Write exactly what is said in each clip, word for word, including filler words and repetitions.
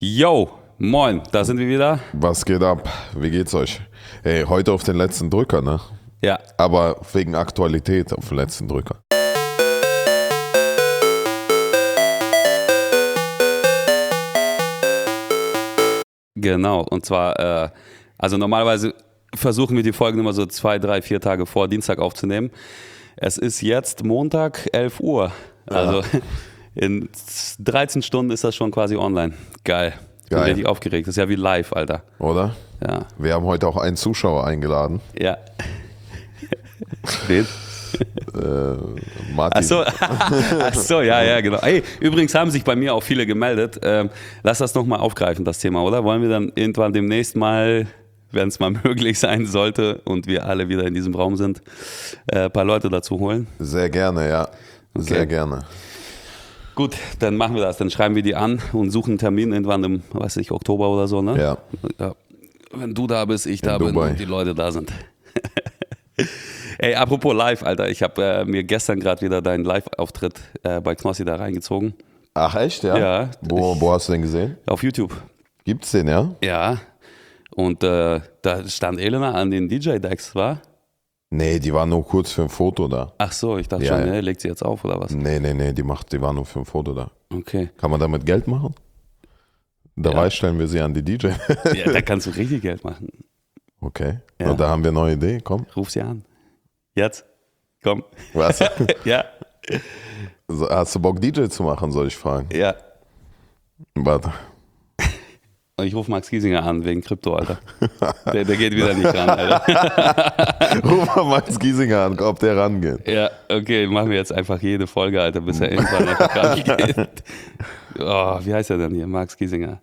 Yo, moin, da sind wir wieder. Was geht ab? Wie geht's euch? Ey, heute auf den letzten Drücker, ne? Ja. Aber wegen Aktualität auf den letzten Drücker. Genau, und zwar, äh, also normalerweise versuchen wir die Folgen immer so zwei, drei, vier Tage vor Dienstag aufzunehmen. Es ist jetzt Montag, elf Uhr. Also ja. In dreizehn Stunden ist das schon quasi online. Geil. Ich bin richtig aufgeregt. Das ist ja wie live, Alter. Oder? Ja. Wir haben heute auch einen Zuschauer eingeladen. Ja. Wen? Äh, Martin. Ach so. Ach so, ja, ja, genau. Ey, übrigens haben sich bei mir auch viele gemeldet. Ähm, lass das nochmal aufgreifen, das Thema, oder? Wollen wir dann irgendwann demnächst mal, wenn es mal möglich sein sollte und wir alle wieder in diesem Raum sind, äh, ein paar Leute dazu holen? Sehr gerne, ja. Okay. Sehr gerne. Gut, dann machen wir das. Dann schreiben wir die an und suchen einen Termin irgendwann im, weiß ich, Oktober oder so, ne? Ja. Ja. Wenn du da bist, ich In da bin Dubai. und die Leute da sind. Ey, apropos live, Alter. Ich habe äh, mir gestern gerade wieder deinen Live-Auftritt äh, bei Knossi da reingezogen. Ach, echt, ja? Ja. Wo, wo hast du den gesehen? Auf YouTube. Gibt's den, ja? Ja. Und äh, da stand Elena an den D J-Decks, war? Nee, die war nur kurz für ein Foto da. Ach so, ich dachte Ja, schon, ja. ne, legt sie jetzt auf oder was? Nee, nee, nee, die, macht, die war nur für ein Foto da. Okay. Kann man damit Geld machen? Dabei Ja. stellen wir sie an die D J. Ja, da kannst du richtig Geld machen. Okay. Ja. Und da haben wir eine neue Idee, komm. Ruf sie an. Jetzt. Komm. Was? Ja. So, hast du Bock, D J zu machen, soll ich fragen? Ja. Warte. Und ich rufe Max Giesinger an, wegen Krypto, Alter. Der, der geht wieder nicht ran, Alter. Ruf mal Max Giesinger an, ob der rangeht. Ja, okay, machen wir jetzt einfach jede Folge, Alter, bis er irgendwann einfach rangeht. Oh, wie heißt er denn hier? Max Giesinger.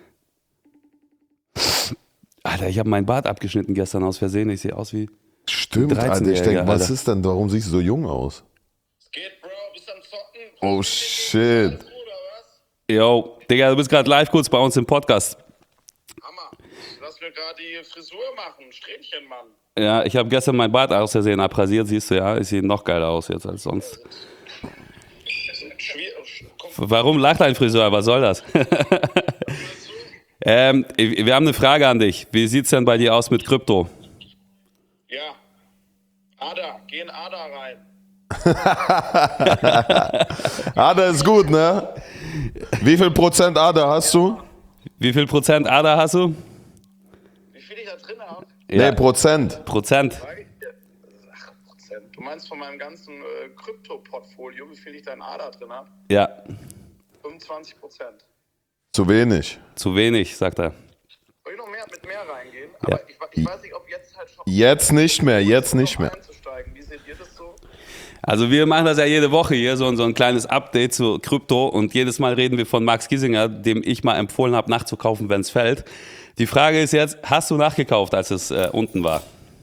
Alter, ich habe meinen Bart abgeschnitten gestern aus Versehen. Ich sehe aus wie... Stimmt, Alter. Ich denke, was Alter. ist denn, warum siehst du so jung aus? Es geht, Bro, bist am Zocken? Oh, shit. Oder was? Yo, Digga, du bist gerade live kurz bei uns im Podcast. Hammer. Lass mir gerade die Frisur machen. Strähnchen, Mann. Ja, ich habe gestern mein Bart aus Versehen abrasiert, siehst du, ja. Ich sehe noch geiler aus jetzt als sonst. Schwierig. Komm, Warum lacht ein Friseur? Was soll das? ähm, wir haben eine Frage an dich. Wie sieht's denn bei dir aus mit Krypto? ja. Ada, geh in Ada rein. Ada ist gut, ne? Wie viel Prozent Ada hast du? Wie viel Prozent A D A hast du? Wie viel ich da drin habe? Nee, Prozent. Prozent. Ach, Prozent. Du meinst von meinem ganzen äh, Krypto-Portfolio, wie viel ich da in Ada drin habe? Ja, fünfundzwanzig Prozent. Zu wenig. zu wenig, sagt er. Soll ich noch mehr mit mehr reingehen? Aber Ja. ich, ich weiß nicht, ob jetzt halt schon... Jetzt nicht mehr, jetzt nicht mehr. Einzusteigen. Wie seht ihr das so? Also wir machen das ja jede Woche hier, so, so ein kleines Update zu Krypto und jedes Mal reden wir von Max Giesinger, dem ich mal empfohlen habe, nachzukaufen, wenn es fällt. Die Frage ist jetzt, hast du nachgekauft, als es äh, unten war?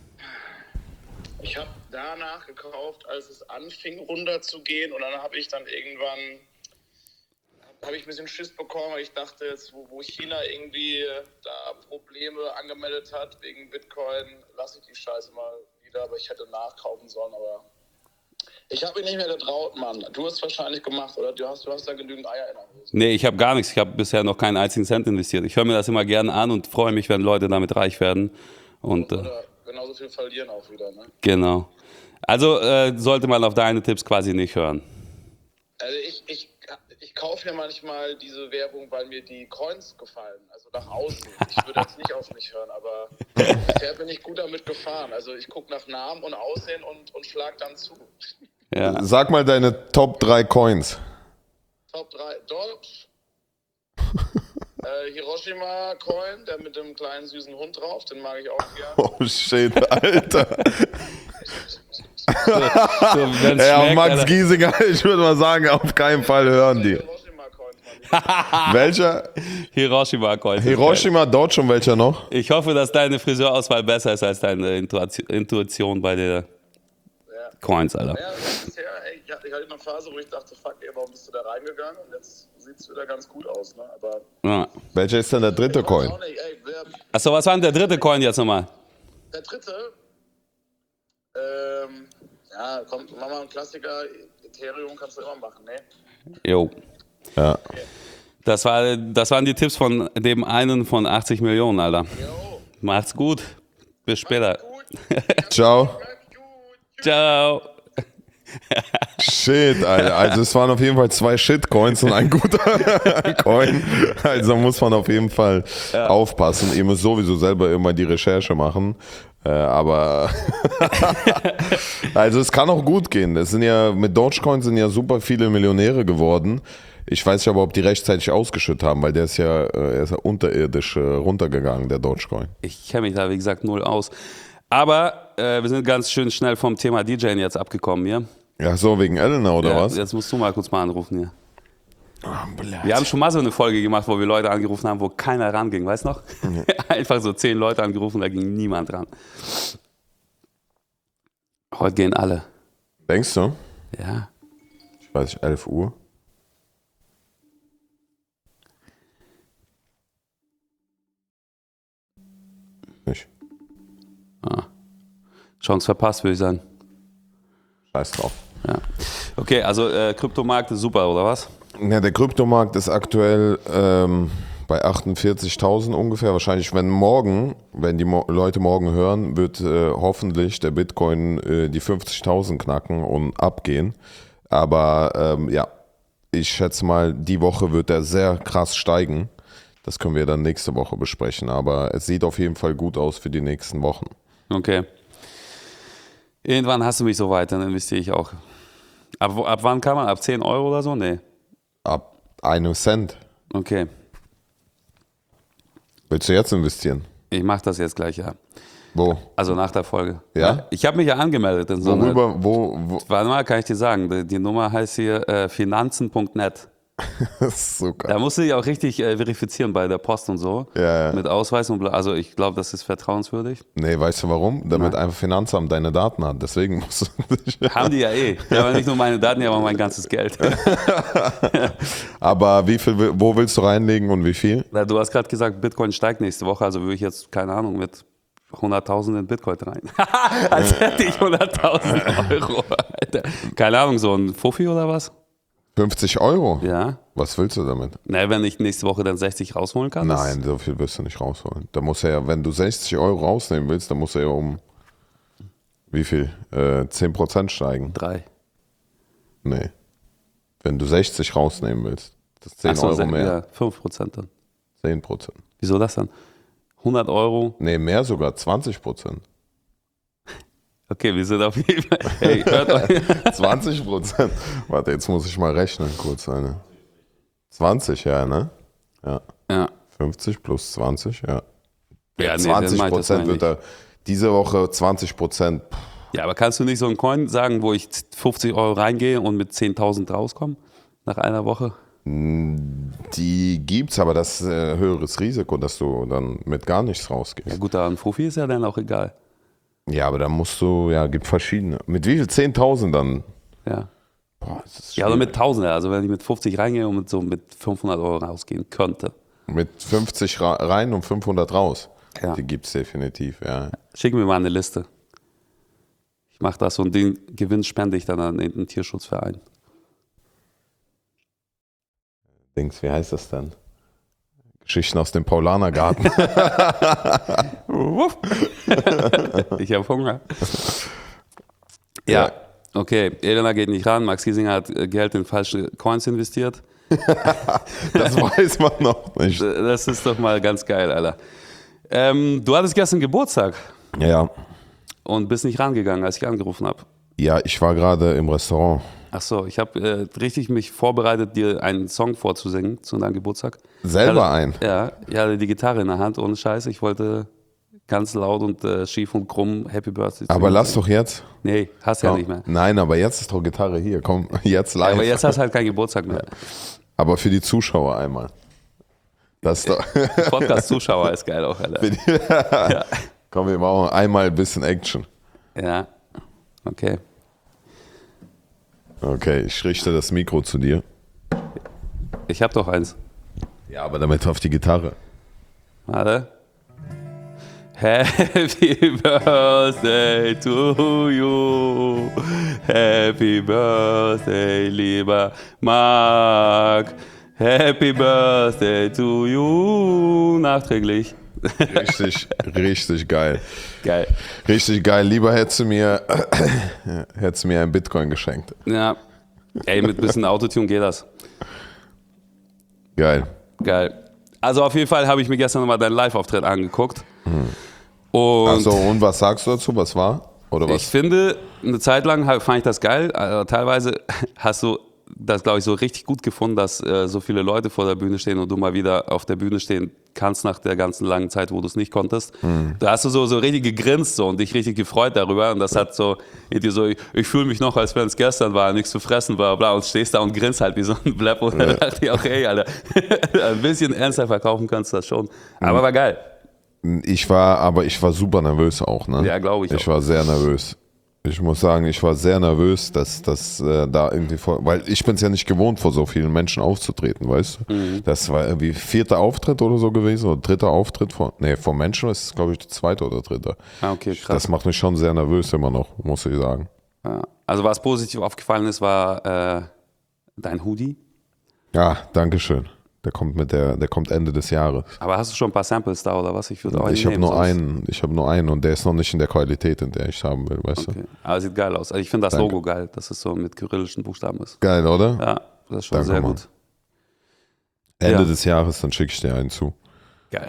Ich habe da nachgekauft, als es anfing runterzugehen und dann habe ich dann irgendwann habe ich ein bisschen Schiss bekommen, weil ich dachte, jetzt, wo, wo China irgendwie äh, da Probleme angemeldet hat wegen Bitcoin, lasse ich die Scheiße mal wieder, aber ich hätte nachkaufen sollen, aber ich habe mich nicht mehr getraut, Mann. Du hast es wahrscheinlich gemacht, oder? Du hast, du hast da genügend Eier in der Hose. Nee, ich habe gar nichts. Ich habe bisher noch keinen einzigen Cent investiert. Ich höre mir das immer gerne an und freue mich, wenn Leute damit reich werden. Und äh, Oder genauso viel verlieren auch wieder, ne? genau. Also äh, sollte man auf deine Tipps quasi nicht hören. Also ich, ich, ich kaufe mir manchmal diese Werbung, weil mir die Coins gefallen, also nach außen. Ich würde jetzt nicht auf mich hören, aber bisher bin ich gut damit gefahren. Also ich gucke nach Namen und Aussehen und, und schlag dann zu. Ja. Sag mal deine Top drei Coins. Top drei, Dodge, äh, Hiroshima Coin, der mit dem kleinen süßen Hund drauf, den mag ich auch gerne. Oh shit, Alter. So, wenn's Ja, schmeckt, Max Alter. Giesinger, ich würde mal sagen, auf keinen Fall hören die. Hiroshima Coins, Mann. Welcher? Hiroshima Coins. Hiroshima, Dodge und welcher noch? Ich hoffe, dass deine Friseurauswahl besser ist als deine Intuation- Intuition bei den Ja. Coins, Alter. Ja, bisher, ey, ich hatte eine Phase, wo ich dachte, fuck, ey, warum bist du da reingegangen? Und jetzt sieht es wieder ganz gut aus, ne? Aber Ja. Welcher ist denn der dritte ich weiß Coin? auch nicht, ey, wer, Achso, was war denn der dritte Coin jetzt nochmal? der dritte, ähm, ja, kommt, machen wir einen Klassiker, Ethereum kannst du immer machen, ne? Jo. Ja. Das, war, das waren die Tipps von dem einen von achtzig Millionen, Alter. Jo, Macht's gut. Bis später. gut. Ciao. Bleibt gut. Ciao. Shit, Alter. Also es waren auf jeden Fall zwei Shitcoins und ein guter Coin. Also muss man auf jeden Fall ja. aufpassen. Ihr müsst sowieso selber immer die Recherche machen. Äh, aber also es kann auch gut gehen. Es sind ja mit Dogecoin sind ja super viele Millionäre geworden. Ich weiß nicht aber, ob die rechtzeitig ausgeschüttet haben, weil der ist ja, er ist ja unterirdisch runtergegangen, der Dogecoin. Ich kenne mich da, wie gesagt, null aus. Aber äh, wir sind ganz schön schnell vom Thema DJing jetzt abgekommen hier. Ja, so wegen Elena oder ja, was? Jetzt musst du mal kurz mal anrufen hier. Oh, wir haben schon mal so eine Folge gemacht, wo wir Leute angerufen haben, wo keiner ranging, weißt du noch? Mhm. Einfach so zehn Leute angerufen, da ging niemand ran. Heute gehen alle. Denkst du? Ja. Ich weiß nicht, elf Uhr. Nicht. Ah. Chance verpasst, würde ich sagen. Scheiß drauf. Ja. Okay, also äh, Kryptomarkt ist super, oder was? Ja, der Kryptomarkt ist aktuell ähm, bei achtundvierzigtausend ungefähr. Wahrscheinlich, wenn morgen, wenn die Mo- Leute morgen hören, wird äh, hoffentlich der Bitcoin äh, die fünfzigtausend knacken und abgehen. Aber ähm, ja, ich schätze mal, die Woche wird er sehr krass steigen. Das können wir dann nächste Woche besprechen. Aber es sieht auf jeden Fall gut aus für die nächsten Wochen. Okay. Irgendwann hast du mich so weit, dann investiere ich auch. Ab, ab wann kann man? Ab zehn Euro oder so? Nee. Ab einem Cent. Okay. Willst du jetzt investieren? Ich mache das jetzt gleich, ja. Wo? Also nach der Folge. Ja? Ich habe mich ja angemeldet in so einer. Worüber? Wo, wo? Warte mal, kann ich dir sagen. Die, die Nummer heißt hier äh, finanzen punkt net. Das ist so geil. Da musst du dich auch richtig äh, verifizieren bei der Post und so. Ja, ja. Mit Ausweis und bla. Also ich glaube, das ist vertrauenswürdig. Nee, weißt du warum? Damit Nein. einfach Finanzamt deine Daten hat. Deswegen musst du dich. Haben die ja eh. Die haben nicht nur meine Daten, die haben auch mein ganzes Geld. Aber wie viel, wo willst du reinlegen und wie viel? Du hast gerade gesagt, Bitcoin steigt nächste Woche, also würde ich jetzt, keine Ahnung, mit hunderttausend in Bitcoin rein. Als hätte ich hunderttausend Euro. Alter. Keine Ahnung, so ein Fuffi oder was? fünfzig Euro? Ja. Was willst du damit? Na, wenn ich nächste Woche dann sechzig rausholen kann? Nein, so viel wirst du nicht rausholen. Da muss er ja, wenn du sechzig Euro rausnehmen willst, dann muss er ja um wie viel? Äh, zehn Prozent steigen. Drei. Nee. Wenn du sechzig rausnehmen willst, das ist zehn Ach so, Euro se- mehr. Ja, fünf Prozent dann. zehn Prozent. Wieso das dann? hundert Euro? Nee, mehr sogar, zwanzig Prozent. Okay, wir sind auf jeden Fall. Hey, hört euch. zwanzig Prozent. Warte, jetzt muss ich mal rechnen kurz. Eine. zwanzig, ja, ne? Ja. Ja. fünfzig plus zwanzig, ja. Ja, nee, zwanzig dann meint das Prozent nicht. wird er diese Woche zwanzig Prozent. Ja, aber kannst du nicht so einen Coin sagen, wo ich fünfzig Euro reingehe und mit zehntausend rauskomme? Nach einer Woche? Die gibt's, aber das ist ein höheres Risiko, dass du dann mit gar nichts Ja rausgehst. gut, da ein Fuffi ist ja dann auch egal. Ja, aber da musst du, ja, gibt verschiedene. Mit wie viel? zehntausend dann? Ja. Boah, das ist Ja, also schwierig. mit tausend, also wenn ich mit fünfzig reingehe und mit so mit fünfhundert Euro rausgehen könnte. Mit fünfzig ra- rein und fünfhundert raus. Ja. Die gibt's definitiv, ja. Schick mir mal eine Liste. Ich mache das und den Gewinn spende ich dann an irgendeinen Tierschutzverein. Dings, wie heißt das denn? Geschichten aus dem Paulanergarten. Ich habe Hunger. Ja, okay. Elena geht nicht ran. Max Giesinger hat äh, Geld in falsche Coins investiert. Das weiß man noch nicht. Das ist doch mal ganz geil, Alter. Ähm, du hattest gestern Geburtstag Ja. und bist nicht rangegangen, als ich angerufen habe. Ja, ich war gerade im Restaurant. Ach so, ich habe äh, richtig mich vorbereitet, dir einen Song vorzusingen zu deinem Geburtstag. Selber Ich ein. hatte, ja, ich hatte die Gitarre in der Hand, ohne Scheiß. Ich wollte ganz laut und äh, schief und krumm Happy Birthday. Aber lass doch jetzt. Nee, hast ja nicht mehr. Nein, aber jetzt ist doch Gitarre hier. Komm, jetzt live. Aber jetzt hast du halt keinen Geburtstag mehr. Aber für die Zuschauer einmal. Das ist doch. Podcast-Zuschauer ist geil auch, Alter. Ja. Komm, wir machen einmal ein bisschen Action. Ja, okay. Okay, ich richte das Mikro zu dir. Ich hab doch eins. Ja, aber damit auf die Gitarre. Warte. Happy Birthday to you. Happy Birthday, lieber Marc. Happy Birthday to you, nachträglich. Richtig, richtig geil. Geil. Richtig geil. Lieber hättest du mir, hättest du mir ein Bitcoin geschenkt. Ja, ey, mit ein bisschen Autotune geht das. Geil. Geil. Also auf jeden Fall habe ich mir gestern nochmal deinen Live-Auftritt angeguckt. Hm. Und Achso, und was sagst du dazu? Was war? Oder was? Ich finde, eine Zeit lang fand ich das geil. Also teilweise hast du das, glaube ich, so richtig gut gefunden, dass äh, so viele Leute vor der Bühne stehen und du mal wieder auf der Bühne stehen kannst nach der ganzen langen Zeit, wo du es nicht konntest. Mhm. Da hast du so, so richtig gegrinst so und dich richtig gefreut darüber und das hat so, so ich, ich fühle mich noch, als wenn es gestern war, nichts zu fressen war, bla, und stehst da und grinst halt wie so ein Blepp und ja. Da dachte ich auch, ey, Alter, ein bisschen ernster verkaufen kannst du das schon, aber mhm. war geil. Ich war, aber ich war super nervös auch, ne? Ja, glaube ich Ich auch. war sehr nervös. Ich muss sagen, ich war sehr nervös, dass das äh, da irgendwie vor, weil ich bin es ja nicht gewohnt, vor so vielen Menschen aufzutreten, weißt du? Mhm. Das war irgendwie vierter Auftritt oder so gewesen oder dritter Auftritt vor, nee, vor Menschen ist es, glaube ich, der zweite oder dritte. Ah, okay, krass. Das macht mich schon sehr nervös immer noch, muss ich sagen. Ja. Also was positiv aufgefallen ist, war äh, dein Hoodie. Ja, danke schön. Der kommt mit der, der kommt Ende des Jahres. Aber hast du schon ein paar Samples da oder was? Ich würde auch Ich habe nur sonst. einen, ich habe nur einen und der ist noch nicht in der Qualität, in der ich haben will, weißt okay. du? Aber sieht geil aus. Also ich finde das Danke. Logo geil, dass es so mit kyrillischen Buchstaben ist. Geil, oder? Ja, das ist schon Danke, sehr Mann. gut. Ende Ja. des Jahres, dann schicke ich dir einen zu. Geil.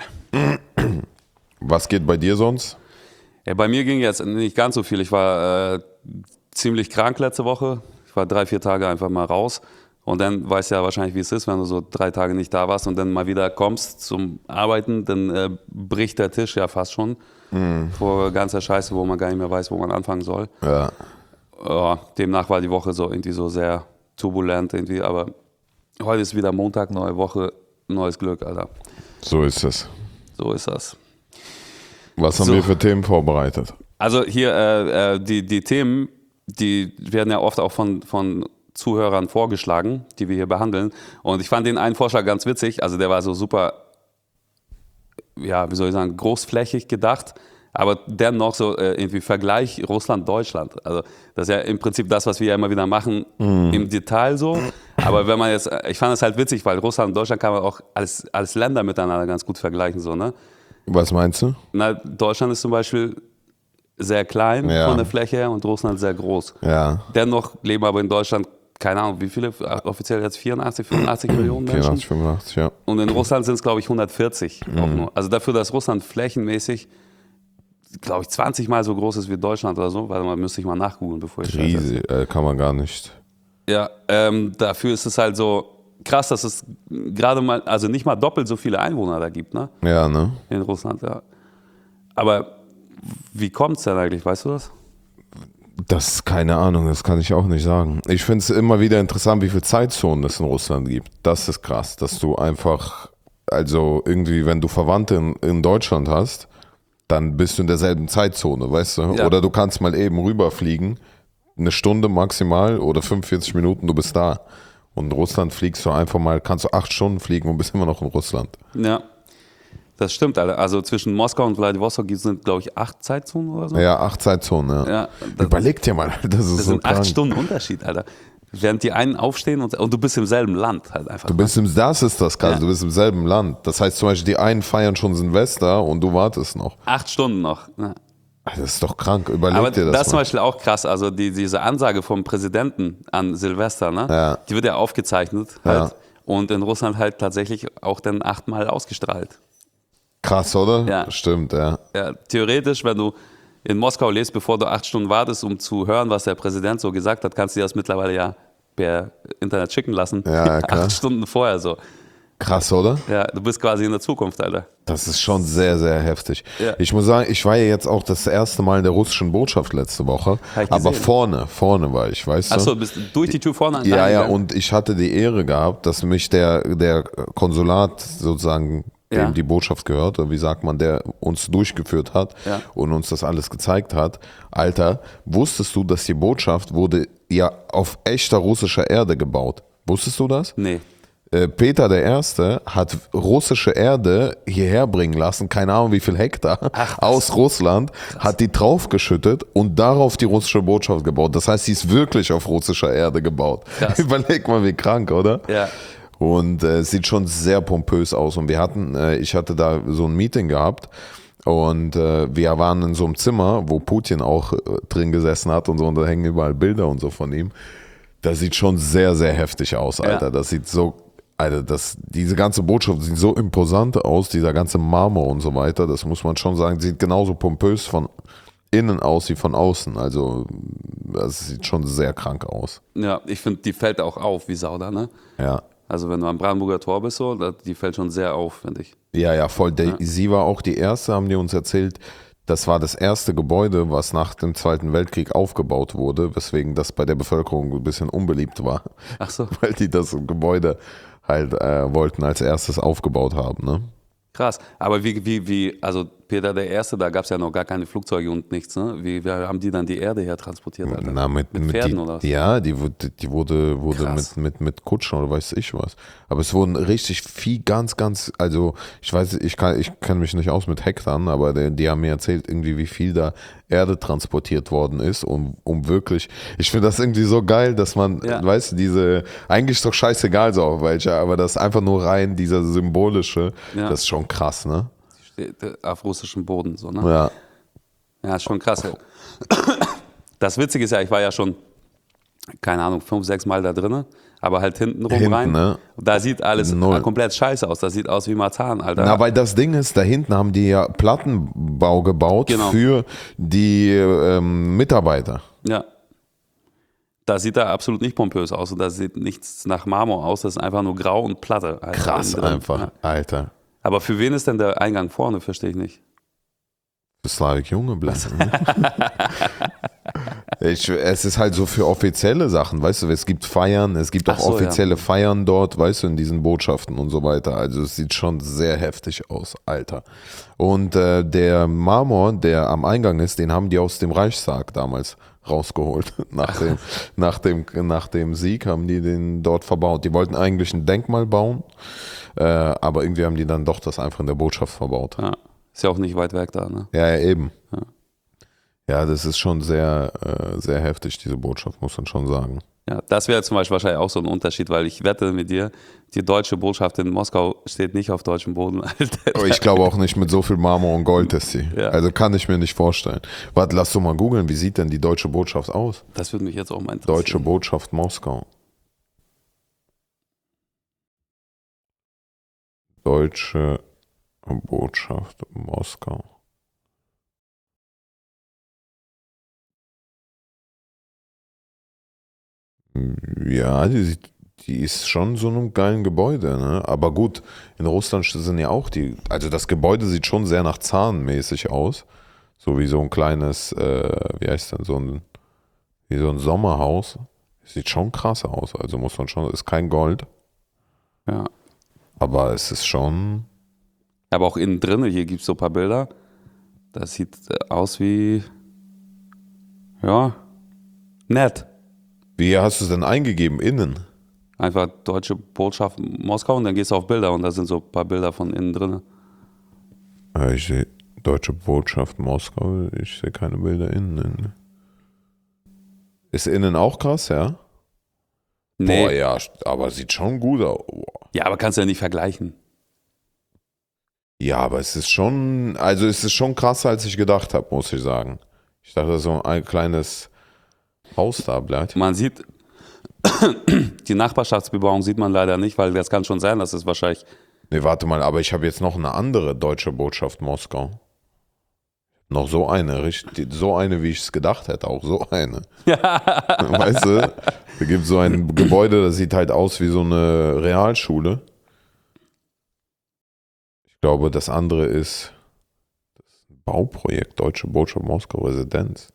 Was geht bei dir sonst? Ja, bei mir ging jetzt nicht ganz so viel. Ich war äh, ziemlich krank letzte Woche. Ich war drei, vier Tage einfach mal raus. Und dann weißt du ja wahrscheinlich, wie es ist, wenn du so drei Tage nicht da warst und dann mal wieder kommst zum Arbeiten, dann äh, bricht der Tisch ja fast schon mhm. vor ganzer Scheiße, wo man gar nicht mehr weiß, wo man anfangen soll. Ja. Ja, demnach war die Woche so irgendwie so sehr turbulent irgendwie, aber heute ist wieder Montag, neue Woche, neues Glück, Alter. So ist es. So ist das. Was haben So. wir für Themen vorbereitet? Also hier, äh, äh, die, die Themen, die werden ja oft auch von, von Zuhörern vorgeschlagen, die wir hier behandeln. Und ich fand den einen Vorschlag ganz witzig. Also der war so super, ja, wie soll ich sagen, großflächig gedacht, aber dennoch so äh, irgendwie Vergleich Russland-Deutschland. Also das ist ja im Prinzip das, was wir ja immer wieder machen, mhm. im Detail so. Aber wenn man jetzt, ich fand es halt witzig, weil Russland und Deutschland kann man auch als, als Länder miteinander ganz gut vergleichen, so, ne? Was meinst du? Na, Deutschland ist zum Beispiel sehr klein Ja. von der Fläche her und Russland sehr groß. Ja. Dennoch leben aber in Deutschland, keine Ahnung, wie viele, offiziell jetzt vierundachtzig, fünfundachtzig Millionen Menschen. vierundachtzig, fünfundachtzig, ja. Und in Russland sind es, glaube ich, hundertvierzig. Mhm. Auch nur. Also dafür, dass Russland flächenmäßig, glaube ich, zwanzig Mal so groß ist wie Deutschland oder so. Warte mal, müsste ich mal nachgoogeln, bevor ich Scheiße erzähle. Riesig, äh, kann man gar nicht. Ja, ähm, dafür ist es halt so krass, dass es gerade mal, also nicht mal doppelt so viele Einwohner da gibt, ne? Ja, ne? In Russland, ja. Aber wie kommt es denn eigentlich, weißt du das? Das ist keine Ahnung, das kann ich auch nicht sagen. Ich finde es immer wieder interessant, wie viele Zeitzonen es in Russland gibt. Das ist krass, dass du einfach, also irgendwie, wenn du Verwandte in, in Deutschland hast, dann bist du in derselben Zeitzone, weißt du? Ja. Oder du kannst mal eben rüberfliegen, eine Stunde maximal oder fünfundvierzig Minuten, du bist da. Und in Russland fliegst du einfach mal, kannst du acht Stunden fliegen und bist immer noch in Russland. Ja, das stimmt, Alter. Also zwischen Moskau und Vladivostok sind, glaube ich, acht Zeitzonen oder so. Ja, acht Zeitzonen, ja. Ja, das, Überleg dir mal, das ist das so sind krank. acht Stunden Unterschied, Alter. Während die einen aufstehen und, und du bist im selben Land halt einfach. Du bist im, das ist das krass, Ja. du bist im selben Land. Das heißt zum Beispiel, die einen feiern schon Silvester und du wartest noch. Acht Stunden noch. Ja. Das ist doch krank, überleg Aber dir das, das, ist zum mal. Beispiel auch krass. Also die, diese Ansage vom Präsidenten an Silvester, ne? Ja. Die wird ja aufgezeichnet halt. Ja. Und in Russland halt tatsächlich auch dann achtmal ausgestrahlt. Krass, oder? Ja. Stimmt, ja. Ja, theoretisch, wenn du in Moskau lebst, bevor du acht Stunden wartest, um zu hören, was der Präsident so gesagt hat, kannst du dir das mittlerweile ja per Internet schicken lassen. Ja, klar. Acht Stunden vorher so. Krass, oder? Ja, du bist quasi in der Zukunft, Alter. Das ist schon sehr, sehr heftig. Ja. Ich muss sagen, ich war ja jetzt auch das erste Mal in der russischen Botschaft letzte Woche. Hab ich Aber gesehen. vorne, vorne war ich, weißt du? Achso, bist du durch die Tür vorne Ja, ja, reingegangen? und ich hatte die Ehre gehabt, dass mich der, der Konsulat sozusagen, dem Ja. die Botschaft gehört, oder wie sagt man, der uns durchgeführt hat Ja. und uns das alles gezeigt hat. Alter, wusstest du, dass die Botschaft wurde ja auf echter russischer Erde gebaut? Wusstest du das? Nee. Äh, Peter der Erste hat russische Erde hierher bringen lassen, keine Ahnung wie viel Hektar, Ach, aus Russland, hat die draufgeschüttet und darauf die russische Botschaft gebaut. Das heißt, sie ist wirklich auf russischer Erde gebaut. Krass. Überleg mal, wie krank, oder? Ja. Und äh, es sieht schon sehr pompös aus. Und wir hatten, äh, ich hatte da so ein Meeting gehabt und äh, wir waren in so einem Zimmer, wo Putin auch äh, drin gesessen hat und so, und da hängen überall Bilder und so von ihm. Das sieht schon sehr, sehr heftig aus, Alter. Ja. Das sieht so, Alter, das, diese ganze Botschaft sieht so imposant aus, dieser ganze Marmor und so weiter, das muss man schon sagen, sieht genauso pompös von innen aus wie von außen. Also, das sieht schon sehr krank aus. Ja, ich finde, die fällt auch auf wie Sau da, ne? Ja. Also, wenn du am Brandenburger Tor bist, so, die fällt schon sehr auf, finde ich. Ja, ja, voll. Der, ja. Sie war auch die erste, haben die uns erzählt. Das war das erste Gebäude, was nach dem Zweiten Weltkrieg aufgebaut wurde, weswegen das bei der Bevölkerung ein bisschen unbeliebt war. Ach so. Weil die das Gebäude halt äh, wollten als erstes aufgebaut haben, ne? Krass. Aber wie, wie, wie, also Peter der Erste, da gab es ja noch gar keine Flugzeuge und nichts, ne? Wie, wie haben die dann die Erde her transportiert, Alter? Na, mit, mit mit Pferden die, oder was? Ja, die wurde, die wurde, wurde mit, mit, mit Kutschen oder weiß ich was. Aber es wurden richtig viel, ganz, ganz, also ich weiß, ich kann, ich kenne mich nicht aus mit Hektar, aber die, die haben mir erzählt, irgendwie, wie viel da Erde transportiert worden ist, um, um wirklich, ich finde das irgendwie so geil, dass man, ja. weißt du, diese, eigentlich ist doch scheißegal so auf welcher, aber das einfach nur rein, dieser symbolische, ja. das ist schon krass, ne? Steht auf russischem Boden, so, ne? Ja. Ja, ist schon krass. Das Witzige ist ja, ich war ja schon, keine Ahnung, fünf, sechs Mal da drin, aber halt hinten rum hinten, rein. Ne? Da sieht alles Null. komplett scheiße aus. Das sieht aus wie Marzahn, Alter. Na, weil das Ding ist, da hinten haben die ja Plattenbau gebaut genau. für die ähm, Mitarbeiter. Ja. Da sieht er absolut nicht pompös aus und da sieht nichts nach Marmor aus. Das ist einfach nur grau und Platte. Alter. Krass einfach, ja. Alter. Aber für wen ist denn der Eingang vorne? Verstehe ich nicht. Für Slavik Junge bleiben. ich, es ist halt so für offizielle Sachen, weißt du, es gibt Feiern, es gibt auch so, offizielle ja. Feiern dort, weißt du, in diesen Botschaften und so weiter. Also es sieht schon sehr heftig aus, Alter. Und äh, der Marmor, der am Eingang ist, den haben die aus dem Reichstag damals rausgeholt. Nach dem, nach dem, nach dem Sieg haben die den dort verbaut. Die wollten eigentlich ein Denkmal bauen, äh, aber irgendwie haben die dann doch das einfach in der Botschaft verbaut. Ja, ist ja auch nicht weit weg da, ne? Ja, ja eben. Ja. Ja, das ist schon sehr, äh, sehr heftig, diese Botschaft, muss man schon sagen. Ja, das wäre zum Beispiel wahrscheinlich auch so ein Unterschied, weil ich wette mit dir, die deutsche Botschaft in Moskau steht nicht auf deutschem Boden. Aber ich glaube auch nicht mit so viel Marmor und Gold ist sie. Ja. Also kann ich mir nicht vorstellen. Warte, lass doch mal googeln, wie sieht denn die deutsche Botschaft aus? Das würde mich jetzt auch mal interessieren. Deutsche Botschaft Moskau. Deutsche Botschaft Moskau. Ja, die, sieht, die ist schon so einem geilen Gebäude, ne? Aber gut, in Russland sind ja auch die, also das Gebäude sieht schon sehr nach Zahnmäßig aus. So wie so ein kleines, äh, wie heißt denn, so ein, wie so ein Sommerhaus. Sieht schon krass aus, also muss man schon, ist kein Gold. Ja. Aber es ist schon. Aber auch innen drin, hier gibt es so ein paar Bilder. Das sieht aus wie, ja, nett. Wie hast du es denn eingegeben, innen? Einfach deutsche Botschaft Moskau und dann gehst du auf Bilder und da sind so ein paar Bilder von innen drin. Ich sehe deutsche Botschaft Moskau, ich sehe keine Bilder innen. Ist innen auch krass, ja? Nee. Boah, ja, aber sieht schon gut aus. Ja, aber kannst du ja nicht vergleichen. Ja, aber es ist schon, also es ist schon krasser, als ich gedacht habe, muss ich sagen. Ich dachte, so ein kleines Haus da bleibt. Man sieht, die Nachbarschaftsbebauung sieht man leider nicht, weil das kann schon sein, dass es wahrscheinlich... Nee, warte mal, aber ich habe jetzt noch eine andere deutsche Botschaft Moskau. Noch so eine, richtig, so eine, wie ich es gedacht hätte, auch so eine. Weißt du, da gibt es so ein Gebäude, das sieht halt aus wie so eine Realschule. Ich glaube, das andere ist das Bauprojekt Deutsche Botschaft Moskau Residenz.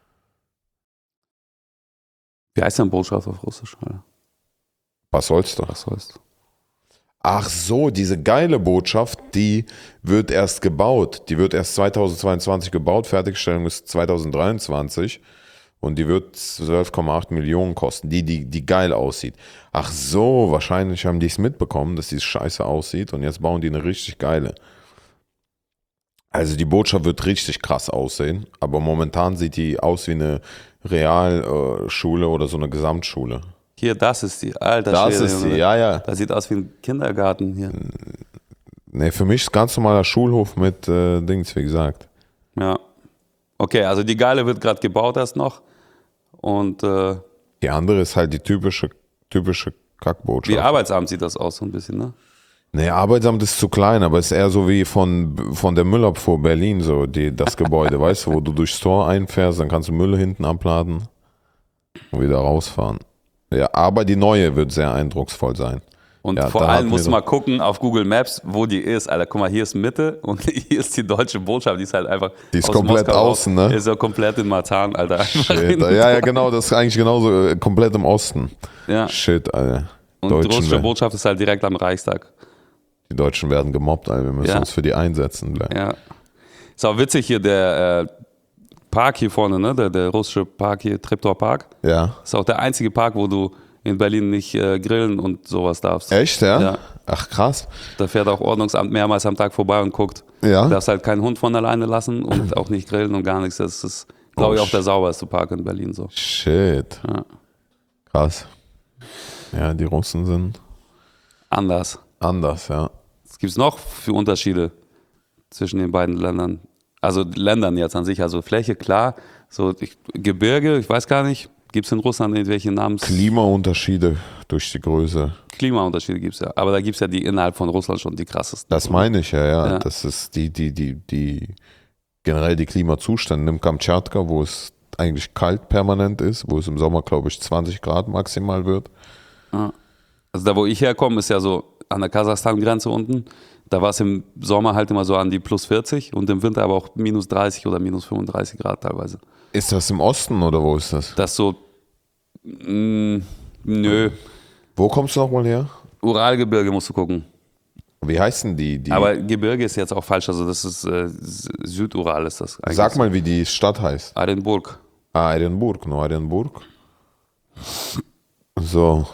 Wie heißt denn Botschaft auf Russisch? Alter? Was soll's doch? Was soll's? Ach so, diese geile Botschaft, die wird erst gebaut. Die wird erst zweitausendzweiundzwanzig gebaut. Fertigstellung ist zweitausenddreiundzwanzig. Und die wird zwölf Komma acht Millionen kosten. Die, die, die geil aussieht. Ach so, wahrscheinlich haben die es mitbekommen, dass die scheiße aussieht. Und jetzt bauen die eine richtig geile. Also die Botschaft wird richtig krass aussehen. Aber momentan sieht die aus wie eine Realschule oder so eine Gesamtschule. Hier, das ist die. Alter Das Schwede, ist Junge. die, ja, ja. Das sieht aus wie ein Kindergarten hier. Nee, für mich ist ganz normaler Schulhof mit äh, Dings, wie gesagt. Ja. Okay, also die Geile wird gerade gebaut erst noch. Und äh, Die andere ist halt die typische, typische Kackbotschaft. wie Arbeitsamt sieht das aus, so ein bisschen, ne? Nee, Arbeitsamt ist zu klein, aber es ist eher so wie von, von der Müllabfuhr Berlin, so die, das Gebäude, weißt du, wo du durchs Tor einfährst, dann kannst du Müll hinten abladen und wieder rausfahren. Ja, aber die neue wird sehr eindrucksvoll sein. Und Ja, vor da allem hatten wir musst du so- mal gucken auf Google Maps, wo die ist. Alter, guck mal, hier ist Mitte und hier ist die deutsche Botschaft. Die ist halt einfach. Die ist aus komplett Moskau außen, raus. ne? Ist ja komplett in Marzahn, Alter. Einfach Shit, in- ja, ja, genau, das ist eigentlich genauso äh, komplett im Osten. Ja. Shit, Alter. Und die Deutschen, russische wer- Botschaft ist halt direkt am Reichstag. die Deutschen werden gemobbt, Alter. Wir müssen Ja. uns für die einsetzen. Alter. Ja. Ist auch witzig hier, der äh, Park hier vorne, ne? Der, der russische Park hier, Treptower Park. Ja. Ist auch der einzige Park, wo du in Berlin nicht äh, grillen und sowas darfst. Echt, ja? Ja. Ach, krass. Da fährt auch Ordnungsamt mehrmals am Tag vorbei und guckt. Ja. Du darfst halt keinen Hund von alleine lassen und auch nicht grillen und gar nichts. Das ist, glaube ich, Oh, auch der sauberste Park in Berlin so. Shit. Ja. Krass. Ja, die Russen sind Anders. anders, ja. Was gibt es noch für Unterschiede zwischen den beiden Ländern? Also Ländern jetzt an sich, also Fläche, klar. So ich, Gebirge, ich weiß gar nicht. Gibt es in Russland irgendwelche Namens... Klimaunterschiede durch die Größe. Klimaunterschiede gibt es ja. Aber da gibt es ja die innerhalb von Russland schon die krassesten. Das meine ich ja, ja. Ja. Das ist die, die, die, die, generell die Klimazustände. Nimm Kamtschatka, wo es eigentlich kalt permanent ist, wo es im Sommer, glaube ich, zwanzig Grad maximal wird. Also da, wo ich herkomme, ist ja so an der Kasachstan-Grenze unten. Da war es im Sommer halt immer so an die plus vierzig und im Winter aber auch minus dreißig oder minus fünfunddreißig Grad teilweise. Ist das im Osten oder wo ist das? Das so, mh, nö, Wo kommst du nochmal her? Uralgebirge musst du gucken. Wie heißen die? die Aber Gebirge ist jetzt auch falsch, also das ist äh, S- Südural ist das eigentlich. Sag mal, wie die Stadt heißt. Arenburg. Ah, Arenburg, nur Arenburg. So.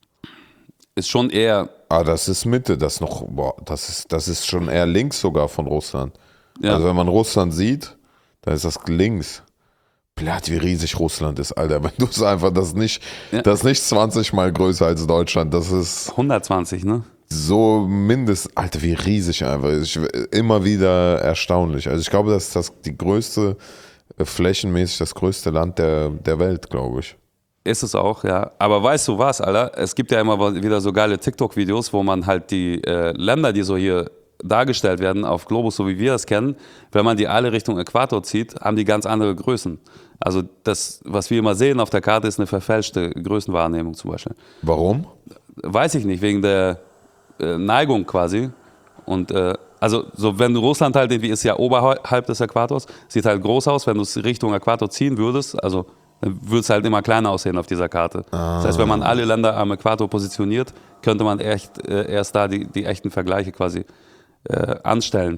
Ist schon eher, Ah, das ist Mitte, das noch, boah, das ist, das ist schon eher links sogar von Russland. ja, Also wenn man Russland sieht, dann ist das links. Blatt, wie riesig Russland ist, Alter. Wenn du es einfach, das ist nicht, Ja. das ist nicht zwanzig Mal größer als Deutschland. Das ist hundertzwanzig, ne? so mindestens, Alter, wie riesig einfach. Ich, immer wieder erstaunlich. Also ich glaube, das ist das die größte, äh, flächenmäßig das größte Land der, der Welt, glaube ich. Ist es auch, ja. Aber weißt du was, Alter? Es gibt ja immer wieder so geile TikTok-Videos, wo man halt die äh, Länder, die so hier dargestellt werden auf Globus, so wie wir es kennen, wenn man die alle Richtung Äquator zieht, haben die ganz andere Größen. Also das, was wir immer sehen auf der Karte, ist eine verfälschte Größenwahrnehmung zum Beispiel. Warum? Weiß ich nicht, wegen der äh, Neigung quasi. Und äh, also so wenn du Russland halt irgendwie ist ja oberhalb des Äquators, sieht halt groß aus, wenn du es Richtung Äquator ziehen würdest, also dann würde es halt immer kleiner aussehen auf dieser Karte. Das heißt, wenn man alle Länder am Äquator positioniert, könnte man echt äh, erst da die, die echten Vergleiche quasi äh, anstellen.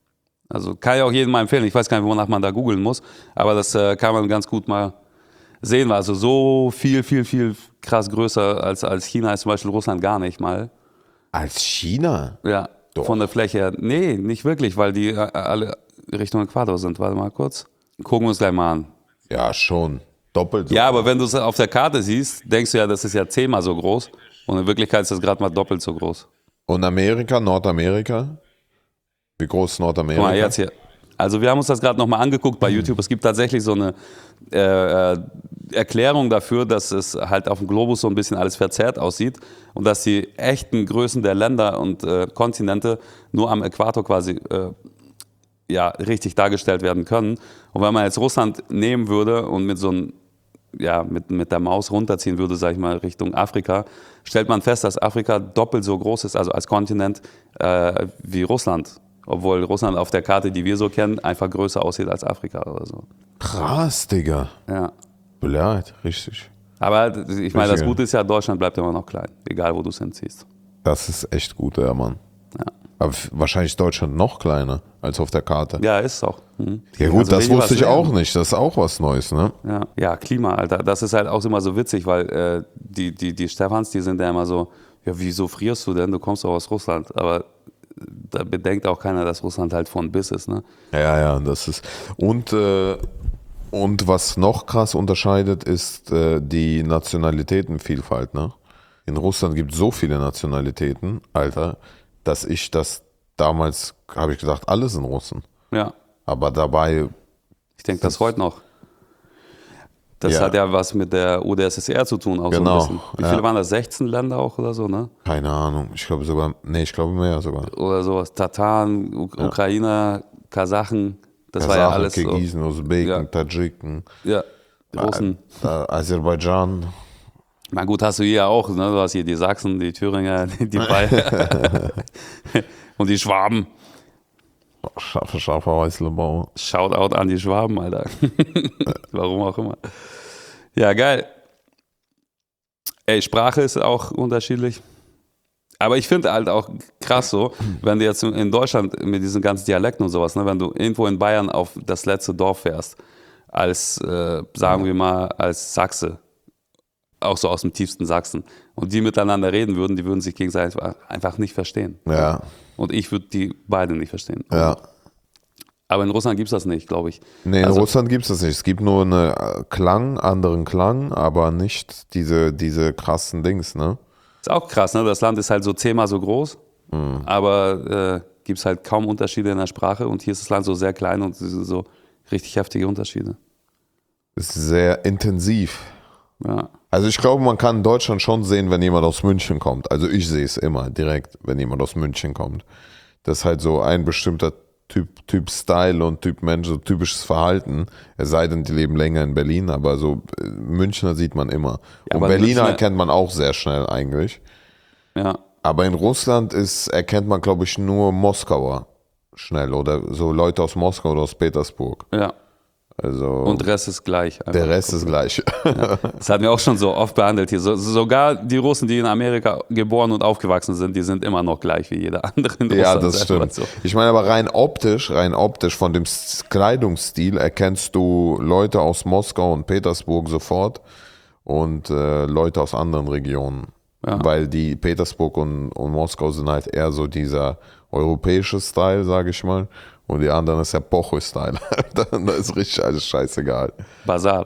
Also kann ich auch jedem mal empfehlen. Ich weiß gar nicht, wonach man da googeln muss, aber das äh, kann man ganz gut mal sehen. Also so viel, viel, viel krass größer als, als China ist zum Beispiel Russland gar nicht mal. Als China? Ja, Doch. von der Fläche her. Nee, nicht wirklich, weil die äh, alle Richtung Äquator sind. Warte mal kurz. Gucken wir uns gleich mal an. Ja, schon. Doppelt so. Ja, aber wenn du es auf der Karte siehst, denkst du ja, das ist ja zehnmal so groß. Und in Wirklichkeit ist das gerade mal doppelt so groß. Und Amerika, Nordamerika? Wie groß ist Nordamerika? Guck mal, jetzt hier. Also wir haben uns das gerade nochmal angeguckt bei YouTube. Es gibt tatsächlich so eine äh, äh, Erklärung dafür, dass es halt auf dem Globus so ein bisschen alles verzerrt aussieht und dass die echten Größen der Länder und äh, Kontinente nur am Äquator quasi äh, ja, richtig dargestellt werden können. Und wenn man jetzt Russland nehmen würde und mit so einem ja, mit, mit der Maus runterziehen würde, sag ich mal, Richtung Afrika, stellt man fest, dass Afrika doppelt so groß ist, also als Kontinent, äh, wie Russland. Obwohl Russland auf der Karte, die wir so kennen, einfach größer aussieht als Afrika oder so. Krass, Digga. Ja. Blöd, richtig. Aber ich meine, das Richtige. Gute ist ja, Deutschland bleibt immer noch klein, egal wo du es hinziehst. Das ist echt gut, ja, Mann. Ja. Aber f- wahrscheinlich ist Deutschland noch kleiner als auf der Karte. Ja, ist es auch. Mhm. Ja gut, Also das will ich wusste was ich auch lernen. nicht. Das ist auch was Neues, ne? Ja, ja, Klima, Alter. Das ist halt auch immer so witzig, weil äh, die, die, die Stefans, die sind ja immer so, ja, wieso frierst du denn? Du kommst doch aus Russland. Aber da bedenkt auch keiner, dass Russland halt von bis ist, ne? Ja, ja, das ist. Und äh, Und was noch krass unterscheidet, ist äh, die Nationalitätenvielfalt. Ne? In Russland gibt es so viele Nationalitäten, Alter, dass ich das damals, habe ich gesagt, alle sind Russen. Ja. Aber dabei... Ich denke das heute noch. Das Ja. hat ja was mit der U d S S R zu tun, auch Genau, so ein bisschen. Wie ja. viele waren das? sechzehn Länder auch oder so, ne? Keine Ahnung, ich glaube sogar, nee, ich glaube mehr sogar. Oder sowas. Tataren, U Ja. Ukrainer, Kasachen, das war ja alles so. Kirgisen, Usbeken, Ja. Tadschiken, Ja, Russen. äh, Aserbaidschan. Na gut, hast du hier auch, ne? Du hast hier die Sachsen, die Thüringer, die, die Bayern und die Schwaben. Scharfe, scharfer Weißlebau. Shoutout an die Schwaben, Alter. Warum auch immer. Ja, geil. Ey, Sprache ist auch unterschiedlich. Aber ich finde halt auch krass so, wenn du jetzt in Deutschland mit diesen ganzen Dialekten und sowas, ne, wenn du irgendwo in Bayern auf das letzte Dorf fährst, als, äh, sagen wir mal, als Sachse, auch so aus dem tiefsten Sachsen, und die miteinander reden würden, die würden sich gegenseitig einfach nicht verstehen. Ja, Und ich würde die beide nicht verstehen. ja. Aber in Russland gibt es das nicht, glaube ich. Nee, in Also- Russland gibt es das nicht. Es gibt nur einen Klang, anderen Klang, aber nicht diese, diese krassen Dings, ne? Ist auch krass, ne? Das Land ist halt so zehnmal so groß, Mhm. aber äh, gibt es halt kaum Unterschiede in der Sprache, und hier ist das Land so sehr klein und es sind so richtig heftige Unterschiede. Ist sehr intensiv. Ja, Also ich glaube, man kann in Deutschland schon sehen, wenn jemand aus München kommt. Also ich sehe es immer direkt, wenn jemand aus München kommt. Das ist halt so ein bestimmter Typ, Typ Style und Typ Mensch, so typisches Verhalten. Es sei denn, die leben länger in Berlin, aber so äh, Münchner sieht man immer. Ja, und aber Berliner Münchner- erkennt man auch sehr schnell eigentlich. ja, Aber in Russland ist, erkennt man, glaube ich, nur Moskauer schnell oder so Leute aus Moskau oder aus Petersburg. ja. Also Und der Rest ist gleich. der Rest ist gleich. Das hatten wir auch schon so oft behandelt hier. So, sogar die Russen, die in Amerika geboren und aufgewachsen sind, die sind immer noch gleich wie jeder andere in Russland. Ja, das selber. stimmt. So. Ich meine aber rein optisch, rein optisch von dem S- Kleidungsstil erkennst du Leute aus Moskau und Petersburg sofort und äh, Leute aus anderen Regionen. Ja. Weil die Petersburg und, und Moskau sind halt eher so dieser europäische Style, sage ich mal. Und die anderen ist der Pocho-Style. Da ist richtig alles scheißegal. Basar.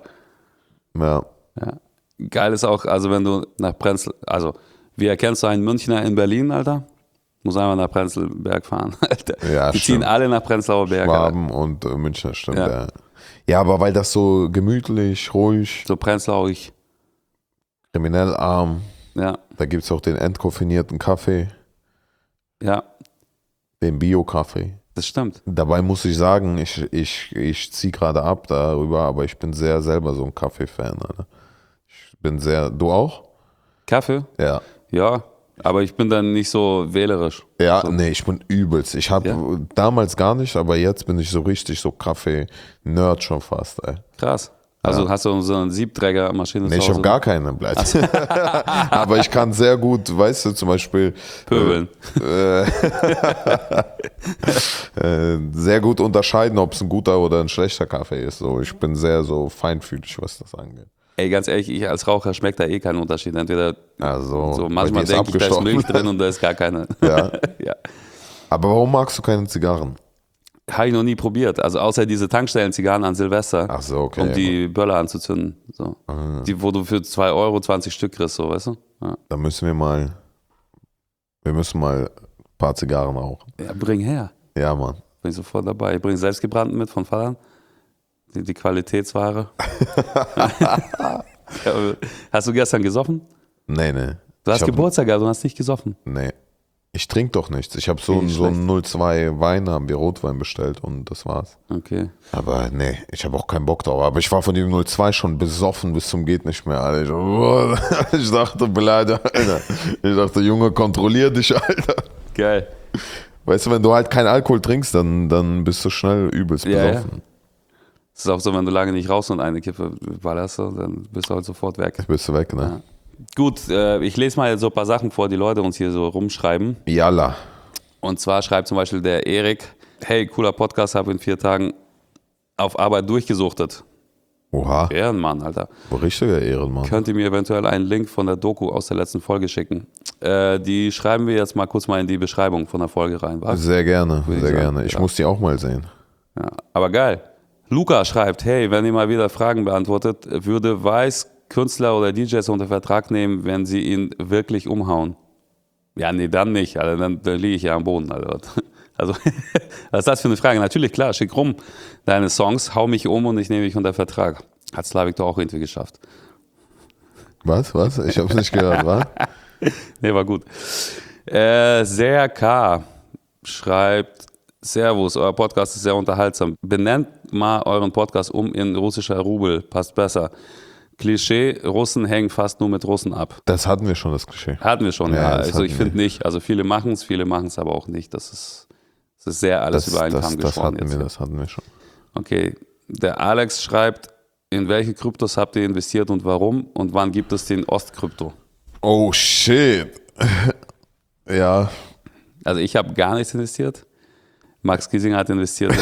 Ja. Ja. Geil ist auch, also wenn du nach Prenzl, also wie erkennst du einen Münchner in Berlin, Alter? Muss einfach nach Prenzlberg fahren, Alter. Ja, die stimmt. ziehen alle nach Prenzlauer Berg. Alter. Schwaben und äh, Münchner, stimmt. Ja. Ja. ja, aber weil das so gemütlich, ruhig, So Prenzlauig. kriminell arm, Ja, da gibt es auch den entkoffinierten Kaffee, ja, den Bio-Kaffee. das stimmt. Dabei muss ich sagen, ich, ich, ich ziehe gerade ab darüber, aber ich bin sehr selber so ein Kaffee-Fan. Alter. Ich bin sehr, du auch? Kaffee? Ja. Ja, aber ich bin dann nicht so wählerisch. Ja, So. nee, ich bin übelst. Ich habe Ja. damals gar nicht, aber jetzt bin ich so richtig so Kaffee-Nerd schon fast. Ey. Krass. Also hast du so eine Siebträgermaschine Nee, zu ich Hause? habe gar keine, Blatt. Aber ich kann sehr gut, weißt du, zum Beispiel Pöbeln. äh, äh, sehr gut unterscheiden, ob es ein guter oder ein schlechter Kaffee ist. So, ich bin sehr so feinfühlig, was das angeht. Ey, ganz ehrlich, ich als Raucher schmeckt da eh keinen Unterschied. Entweder Also, so bei manchmal dir ist denke ich, da ist abgestorben. Milch drin und da ist gar keine. Ja. Ja. Aber warum magst du keine Zigarren? Habe ich noch nie probiert. Also außer diese Tankstellen-Zigarren an Silvester, Ach so, okay. um ja, die Böller anzuzünden. So. Die, wo du für zwei Euro zwanzig Stück kriegst, so, weißt du? Ja. Da müssen wir mal, wir müssen mal ein paar Zigarren rauchen. Ja, bring her. Ja, Mann. Bin ich sofort dabei. Ich bringe selbstgebrannten mit von Vater. Die, die Qualitätsware. Ja, hast du gestern gesoffen? Nee, nee. Du hast Ich hab- Geburtstag gehabt und hast nicht gesoffen. Nee. Ich trinke doch nichts. Ich habe so, Okay, so schlecht. einen null zwei Wein, haben wir Rotwein bestellt und das war's. Okay. Aber nee, ich habe auch keinen Bock drauf. Aber ich war von dem null zwei schon besoffen bis zum geht nicht mehr, Alter. Ich, oh, ich dachte, Alter, ich dachte, Junge, kontrollier dich, Alter. Geil. Weißt du, wenn du halt keinen Alkohol trinkst, dann, dann bist du schnell übelst Ja, ja. besoffen. Es ist auch so, wenn du lange nicht rauchst und eine Kippe ballerst, dann bist du halt sofort weg. Bist du weg, ne? Gut, äh, ich lese mal so ein paar Sachen vor, die Leute uns hier so rumschreiben. Yalla. Und zwar schreibt zum Beispiel der Erik: Hey, cooler Podcast, habe in vier Tagen auf Arbeit durchgesuchtet. Oha, Ehrenmann, Alter. richtiger Ehrenmann. Könnt ihr mir eventuell einen Link von der Doku aus der letzten Folge schicken? Äh, die schreiben wir jetzt mal kurz mal in die Beschreibung von der Folge rein. Was? Sehr gerne, Würde ich sehr sagen, gerne. Ich ja. muss die auch mal sehen. Ja, aber geil. Luca schreibt, hey, wenn ihr mal wieder Fragen beantwortet, würde Weiß Künstler oder D Js unter Vertrag nehmen, wenn sie ihn wirklich umhauen? Ja, nee, dann nicht, Alter, dann, dann liege ich ja am Boden, Alter. Also, was ist das für eine Frage? Natürlich, klar, schick rum deine Songs, hau mich um und ich nehme dich unter Vertrag. Hat Slavik doch auch irgendwie geschafft. Was, was? Ich hab's nicht gehört, was? Nee, war gut. Äh, Ser K. schreibt, Servus, euer Podcast ist sehr unterhaltsam. Benennt mal euren Podcast um in russischer Rubel, passt besser. Klischee, Russen hängen fast nur mit Russen ab. Das hatten wir schon, das Klischee. Hatten wir schon, Ja, ja. das Also ich hatten wir. finde nicht. Also viele machen es, viele machen es aber auch nicht. Das ist, das ist sehr alles Das, über einen das, Kamm das geschoren hatten jetzt. wir, das hatten wir schon. Okay, der Alex schreibt, in welche Kryptos habt ihr investiert und warum? Und wann gibt es den Ostkrypto? Oh shit. Ja. Also ich habe gar nichts investiert. Max Giesinger hat investiert.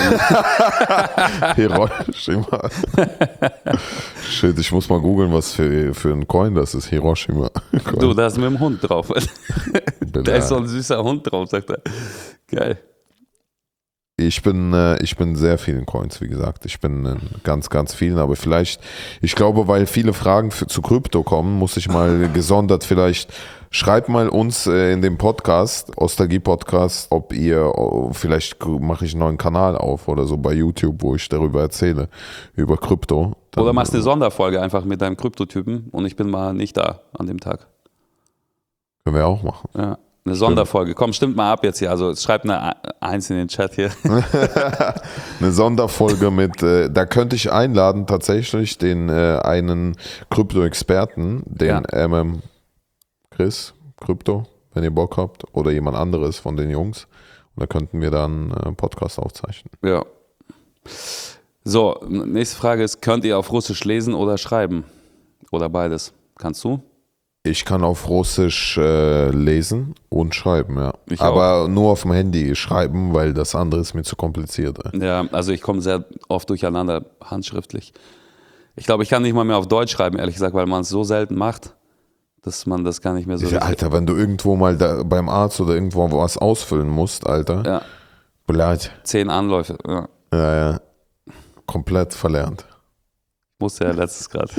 Hiroshima. Shit, ich muss mal googeln, was für, für ein Coin das ist. Hiroshima. Du, da ist mit dem Hund drauf. Da ist so ein süßer Hund drauf, sagt er. Geil. Ich bin, äh, ich bin sehr vielen Coins, wie gesagt. Ich bin in ganz, ganz vielen, aber vielleicht, ich glaube, weil viele Fragen für, zu Krypto kommen, muss ich mal gesondert vielleicht, schreibt mal uns äh, in dem Podcast, Ostalgie-Podcast, ob ihr, oh, vielleicht mache ich einen neuen Kanal auf oder so bei YouTube, wo ich darüber erzähle, über Krypto. Dann, Oder machst eine Sonderfolge einfach mit deinem Kryptotypen und ich bin mal nicht da an dem Tag. Können wir auch machen. Ja. Eine Sonderfolge. Komm, stimmt mal ab jetzt hier. Also schreibt eine Eins in den Chat hier. Eine Sonderfolge mit, äh, da könnte ich einladen tatsächlich den äh, einen Krypto-Experten, den Ja. M M Chris Krypto, wenn ihr Bock habt, oder jemand anderes von den Jungs. Und da könnten wir dann einen Podcast aufzeichnen. Ja. So, nächste Frage ist, könnt ihr auf Russisch lesen oder schreiben? Oder beides? Kannst du? Ich kann auf Russisch äh, lesen und schreiben, ja. Ich Aber nur auf dem Handy schreiben, weil das andere ist mir zu kompliziert. Ey. Ja, also ich komme sehr oft durcheinander handschriftlich. Ich glaube, ich kann nicht mal mehr auf Deutsch schreiben, ehrlich gesagt, weil man es so selten macht, dass man das gar nicht mehr so... Ja, Alter, wenn du irgendwo mal da beim Arzt oder irgendwo was ausfüllen musst, Alter. Ja, Blöd. zehn Anläufe. Ja. Ja, ja. Komplett verlernt. Musste ja letztes gerade.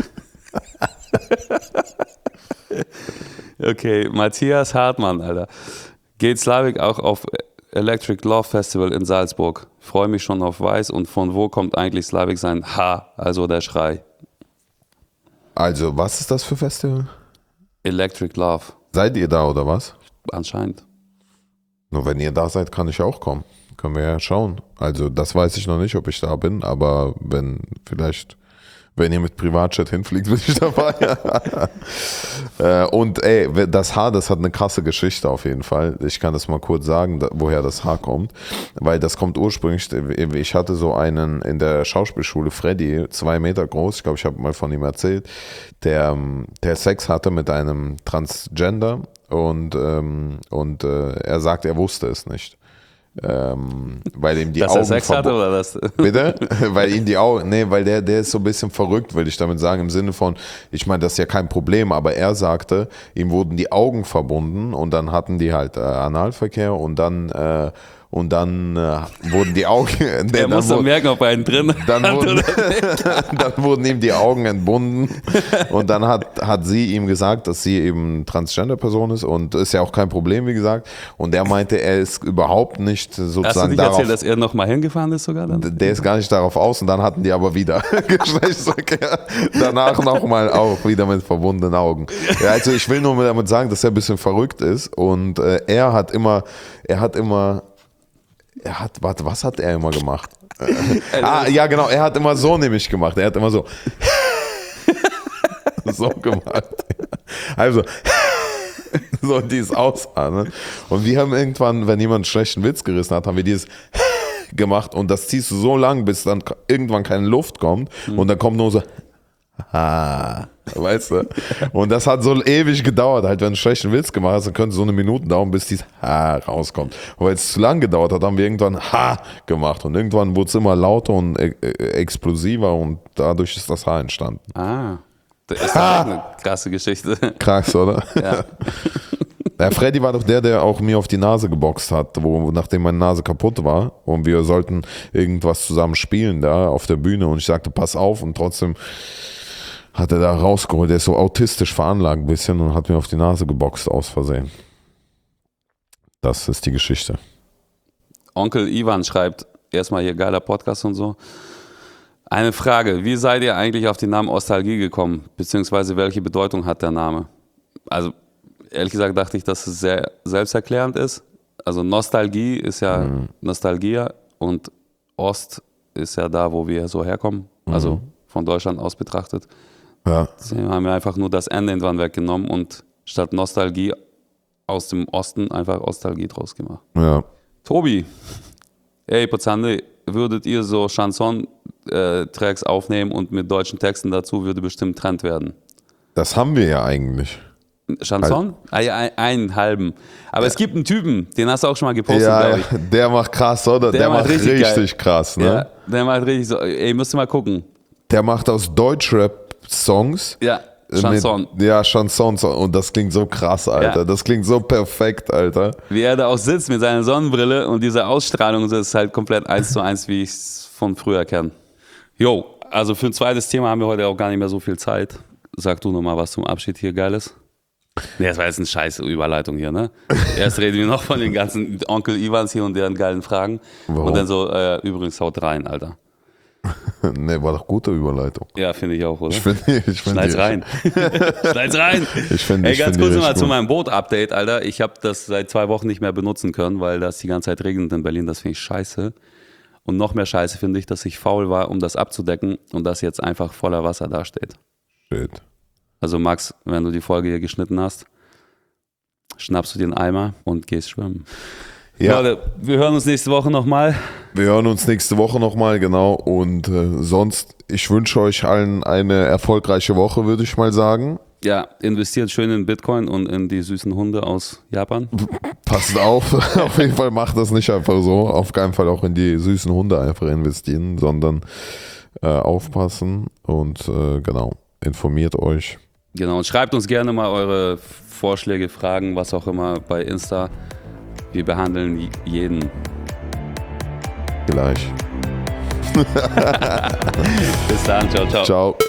Okay, Matthias Hartmann, Alter. Geht Slavik auch auf Electric Love Festival in Salzburg? Freue mich schon auf Weiß. Und von wo kommt eigentlich Slavik sein Ha, also der Schrei? Also, was ist das für Festival? Electric Love, Seid ihr da oder was? anscheinend. Nur wenn ihr da seid, kann ich auch kommen. Können wir ja schauen. Also, das weiß ich noch nicht, ob ich da bin, aber wenn vielleicht, wenn ihr mit Privatjet hinfliegt, bin ich dabei. äh, und ey, das Haar, das hat eine krasse Geschichte auf jeden Fall. Ich kann das mal kurz sagen, da, woher das Haar kommt. Weil das kommt ursprünglich, ich hatte so einen in der Schauspielschule, Freddy, zwei Meter groß, ich glaube, ich habe mal von ihm erzählt, der, der Sex hatte mit einem Transgender und, ähm, und äh, er sagt, er wusste es nicht. Ähm, weil ihm die Dass Augen er Sex hatte oder das? Bitte? Weil ihn die Augen, nee, weil der, der ist so ein bisschen verrückt, will ich damit sagen, im Sinne von, ich meine, das ist ja kein Problem, aber er sagte, ihm wurden die Augen verbunden und dann hatten die halt äh, Analverkehr und dann, äh, und dann äh, wurden die Augen, nee, Er muss dann merken, ob er einen drin dann hat wurden, oder dann wurden ihm die Augen entbunden und dann hat, hat sie ihm gesagt, dass sie eben Transgender-Person ist und ist ja auch kein Problem, wie gesagt. Und er meinte, er ist überhaupt nicht sozusagen Hast du nicht darauf... erzählt, dass er nochmal hingefahren ist sogar dann? Der ist gar nicht darauf aus und dann hatten die aber wieder Geschlechtsverkehr. Danach nochmal auch wieder mit verbundenen Augen. Ja, also ich will nur damit sagen, dass er ein bisschen verrückt ist und äh, er hat immer, er hat immer, er hat, warte, was hat er immer gemacht? Äh, ah, ja genau, er hat immer so nämlich gemacht. Er hat immer so so gemacht. Also so dieses Ausatmen. Und wir haben irgendwann, wenn jemand einen schlechten Witz gerissen hat, haben wir dieses gemacht und das ziehst du so lang, bis dann irgendwann keine Luft kommt und dann kommt nur so ha, weißt du? Und das hat so ewig gedauert, halt wenn du einen schlechten Witz gemacht hast, dann könnte es so eine Minute dauern, bis dieses ha rauskommt. Und weil es zu lang gedauert hat, haben wir irgendwann ha gemacht und irgendwann wurde es immer lauter und e explosiver und dadurch ist das Haar entstanden. Ah, das ist doch eine krasse Geschichte. Krass, oder? Ja. Ja, Freddy war doch der, der auch mir auf die Nase geboxt hat, wo, nachdem meine Nase kaputt war und wir sollten irgendwas zusammen spielen da auf der Bühne und ich sagte, pass auf und trotzdem hat er da rausgeholt. Der ist so autistisch veranlagt ein bisschen und hat mir auf die Nase geboxt aus Versehen. Das ist die Geschichte. Onkel Ivan schreibt, erstmal hier geiler Podcast und so. Eine Frage, wie seid ihr eigentlich auf den Namen Ostalgie gekommen? Beziehungsweise welche Bedeutung hat der Name? Also ehrlich gesagt dachte ich, dass es sehr selbsterklärend ist. Also Nostalgie ist ja mhm. Nostalgia und Ost ist ja da, wo wir so herkommen. Mhm. Also von Deutschland aus betrachtet. Ja. Deswegen haben wir einfach nur das Ende irgendwann weggenommen und statt Nostalgie aus dem Osten einfach Ostalgie draus gemacht. Ja. Tobi, ey Pozande, würdet ihr so Chanson-Tracks aufnehmen und mit deutschen Texten dazu würde bestimmt Trend werden? Das haben wir ja eigentlich. Chanson? Ah, ja, ein, einen halben. Aber ja. Es gibt einen Typen, den hast du auch schon mal gepostet, ja, glaube ich. Der macht krass, oder? Der, der macht, macht richtig, richtig krass, ne? Ja, der macht richtig so, ey, müsst ihr mal gucken. Der macht aus Deutschrap-Songs. Ja, Chanson. Mit, ja, Chansons. Und das klingt so krass, Alter. Ja. Das klingt so perfekt, Alter. Wie er da auch sitzt mit seiner Sonnenbrille und diese Ausstrahlung, das ist halt komplett eins zu eins, wie ich es von früher kenne. Jo, also für ein zweites Thema haben wir heute auch gar nicht mehr so viel Zeit. Sag du nochmal was zum Abschied hier Geiles. Nee, das war jetzt eine scheiße Überleitung hier, ne? Erst reden wir noch von den ganzen Onkel Ivans hier und deren geilen Fragen. Warum? Und dann so, äh, übrigens haut rein, Alter. Ne, war doch gute Überleitung. Ja, finde ich auch, oder? Ich finde, ich find Schneid's rein. Schneid's rein. Ich find, Ey, ich ganz find kurz nochmal gut. zu meinem Boot-Update, Alter. Ich habe das seit zwei Wochen nicht mehr benutzen können, weil das die ganze Zeit regnet in Berlin. Das finde ich scheiße. Und noch mehr scheiße finde ich, dass ich faul war, um das abzudecken und das jetzt einfach voller Wasser dasteht. Shit. Also Max, wenn du die Folge hier geschnitten hast, schnappst du dir einen Eimer und gehst schwimmen. Ja. Leute, wir hören uns nächste Woche nochmal. Wir hören uns nächste Woche nochmal, genau. Und äh, sonst, ich wünsche euch allen eine erfolgreiche Woche, würde ich mal sagen. Ja, investiert schön in Bitcoin und in die süßen Hunde aus Japan. Passt auf, auf jeden Fall macht das nicht einfach so. Auf keinen Fall auch in die süßen Hunde einfach investieren, sondern äh, aufpassen und äh, genau, informiert euch. Genau, und schreibt uns gerne mal eure Vorschläge, Fragen, was auch immer bei Insta. Wir behandeln jeden. Gleich. Bis dann, ciao, ciao. Ciao.